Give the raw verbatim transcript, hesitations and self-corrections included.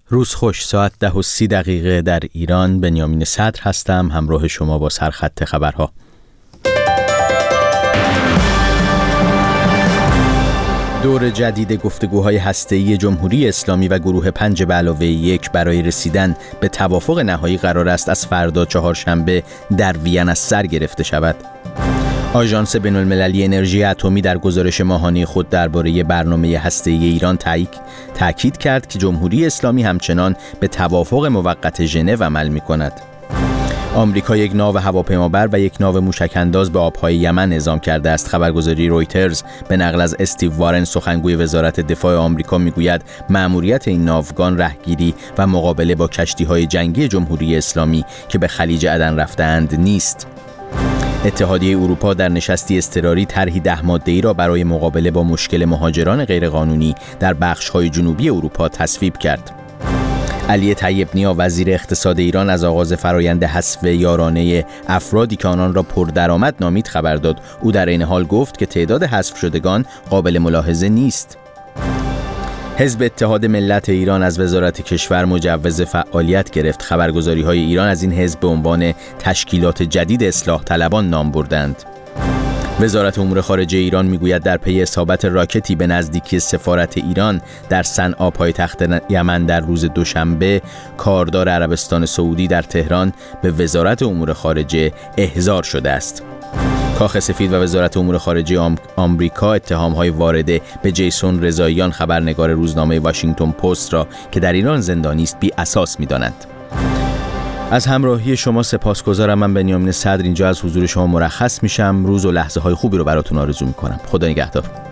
روز خوش، ساعت ده و سی دقیقه در ایران. بنیامین صدر هستم، همراه شما با سرخط خبرها. دور جدید گفتگوهای هسته‌ای جمهوری اسلامی و گروه پنج به علاوه یک برای رسیدن به توافق نهایی قرار است از فردا چهارشنبه در وین از سر گرفته شود. آژانس بین‌المللی انرژی اتمی در گزارش ماهانه خود درباره برنامه هسته‌ای ایران تأکید کرد که جمهوری اسلامی همچنان به توافق موقت ژنو عمل می‌کند. آمریکا یک ناو هواپیمابر و یک ناو موشک‌انداز به آب‌های یمن اعزام کرده است. خبرگزاری رویترز به نقل از استیو وارن سخنگوی وزارت دفاع آمریکا میگوید مأموریت این ناوگان رهگیری و مقابله با کشتی‌های جنگی جمهوری اسلامی که به خلیج عدن رفته‌اند نیست. اتحادیه اروپا در نشستی اضطراری طرحی ده ماده‌ای را برای مقابله با مشکل مهاجران غیرقانونی در بخش‌های جنوبی اروپا تصویب کرد. علی طیب نیا وزیر اقتصاد ایران از آغاز فرایند حذف یارانه افرادی که آنان را پردرآمد نامید خبر داد. او در این حال گفت که تعداد حذف شدگان قابل ملاحظه نیست. حزب اتحاد ملت ایران از وزارت کشور مجوز فعالیت گرفت. خبرگزاری‌های ایران از این حزب به عنوان تشکیلات جدید اصلاح طلبان نام بردند. وزارت امور خارجه ایران میگوید در پی اصابت راکتی به نزدیکی سفارت ایران در صنعا پایتخت یمن در روز دوشنبه، کاردار عربستان سعودی در تهران به وزارت امور خارجه احضار شده است. کاخ سفید و وزارت امور خارجه آم... آمریکا اتهام‌های وارده به جیسون رضاییان خبرنگار روزنامه واشنگتن پست را که در ایران زندانی است بی اساس می‌دانند. از همراهی شما سپاسگزارم. من بنیامین صدر اینجا از حضور شما مرخص میشم. روز و لحظه های خوبی رو براتون آرزو میکنم. خدا نگهدار.